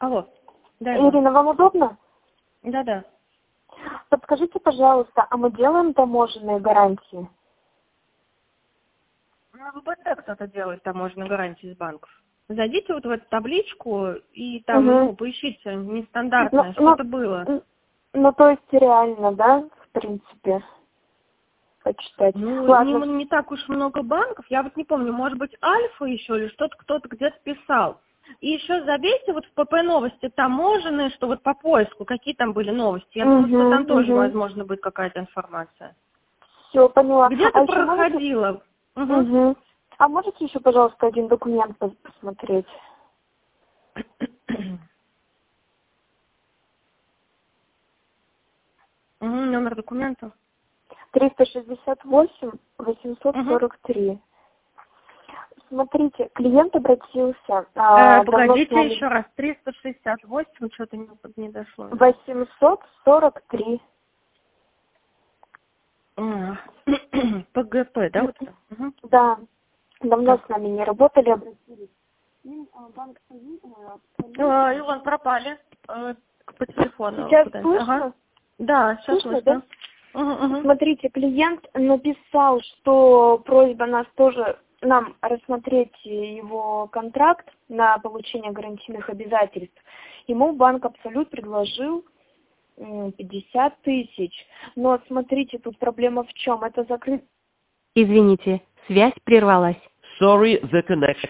Алло. Да, Ирина, вам удобно? Да. Подскажите, пожалуйста, а мы делаем таможенные гарантии? На ВПТ кто-то делает таможенную гарантию из банков. Зайдите вот в эту табличку и там, поищите нестандартное, что-то было. Ну, то есть реально, да, в принципе, почитать. Ладно. Не так уж много банков. Я вот не помню, может быть, Альфа еще или что-то кто-то где-то писал. И еще забейте вот в ПП новости таможенные, что вот по поиску, какие там были новости. Я думаю, что там тоже, возможно, будет какая-то информация. Все, поняла. Где-то проходила. А можете еще, пожалуйста, один документ посмотреть? Номер документа? 368-843. Смотрите, клиент обратился... Погодите еще раз. 368, что-то не дошло. 843. ПГП, да? Вот это? Да. Давно с нами не работали, обратились. И вон пропали по телефону. Сейчас слышно? Да, сейчас слышно. Смотрите, клиент написал, что просьба нам рассмотреть его контракт на получение гарантийных обязательств. Ему банк Абсолют предложил 50 тысяч. Но смотрите, тут проблема в чем? Это закрыт... Извините, связь прервалась. Sorry, the connection